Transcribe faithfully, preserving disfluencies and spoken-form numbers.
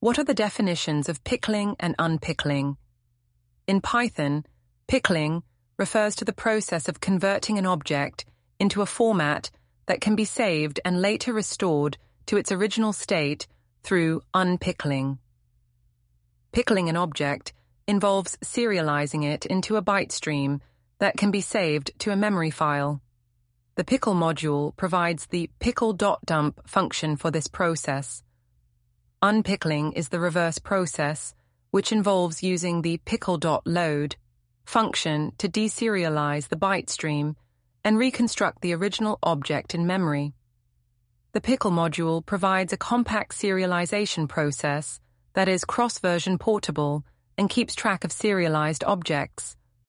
What are the definitions of pickling and unpickling? In Python, pickling refers to the process of converting an object into a format that can be saved and later restored to its original state through unpickling. Pickling an object involves serializing it into a byte stream that can be saved to a memory file. The pickle module provides the pickle.dump function for this process. Unpickling is the reverse process, which involves using the pickle.load function to deserialize the byte stream and reconstruct the original object in memory. The pickle module provides a compact serialization process that is cross-version portable and keeps track of serialized objects.